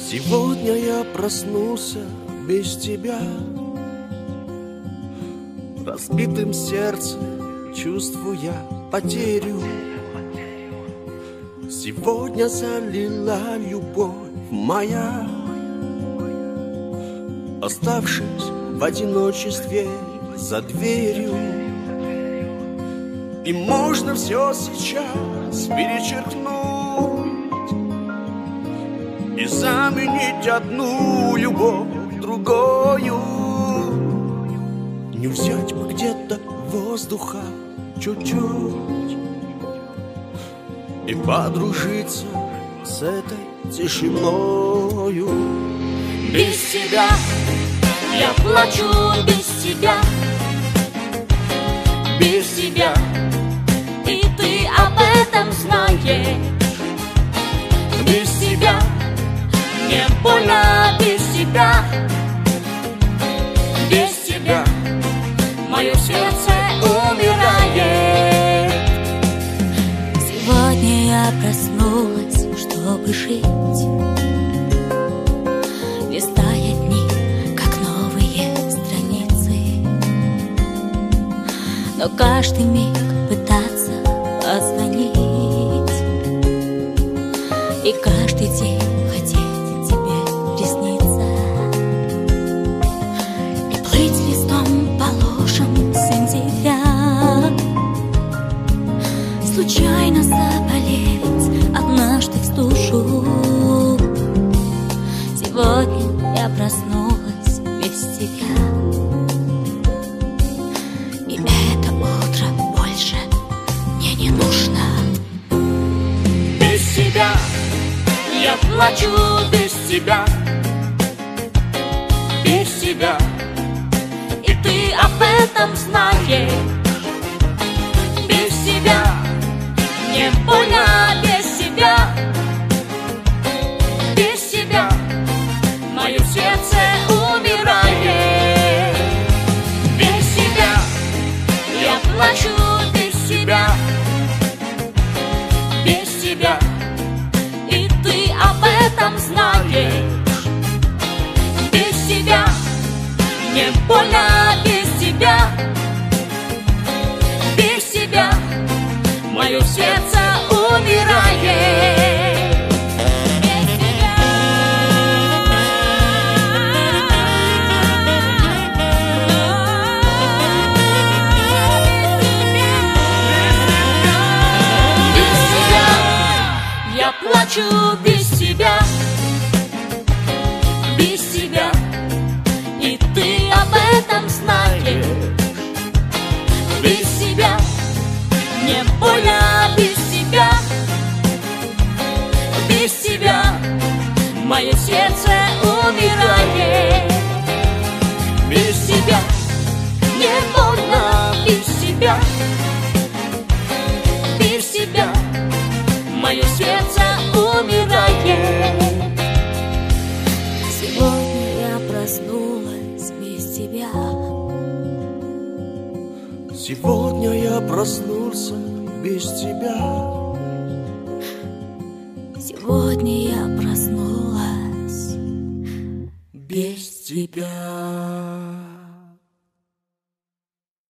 Сегодня я проснулся без тебя, разбитым сердцем чувствуя потерю. Сегодня залила любовь моя, оставшись в одиночестве за дверью. И можно все сейчас перечеркнуть и заменить одну любовь другою. Не взять бы где-то воздуха чуть-чуть и подружиться с этой тишиною. Без тебя я плачу, без тебя, без тебя, и ты об этом знаешь. Без тебя мне больно, без тебя, без тебя мое сердце умирает. Сегодня я проснулась, чтобы жить, листая дни, как новые страницы, но каждый миг пытаться позвонить и каждый день хотеть тебе присниться и плыть листом по лужам сентября, случайно заболеть однажды в стужу. Сегодня я проснулась без тебя, и это утро больше мне не нужно. Без тебя я плачу, без тебя, без тебя, и ты об этом знаешь. Без тебя мне больно, без тебя, без тебя мое сердце умирает. Без тебя я плачу, без тебя, без тебя, и ты об этом знаешь. Без тебя мне больно, без тебя, без тебя мое сердце умирает. Плачу без тебя, без тебя, и ты об этом знаешь. Без тебя мне больно, без тебя, без тебя мое сердце умирает. Без тебя мне больно, без тебя, без тебя мое сердце умирает. Сегодня я проснулась без тебя. Сегодня я проснулся без тебя. Сегодня я проснулась без тебя.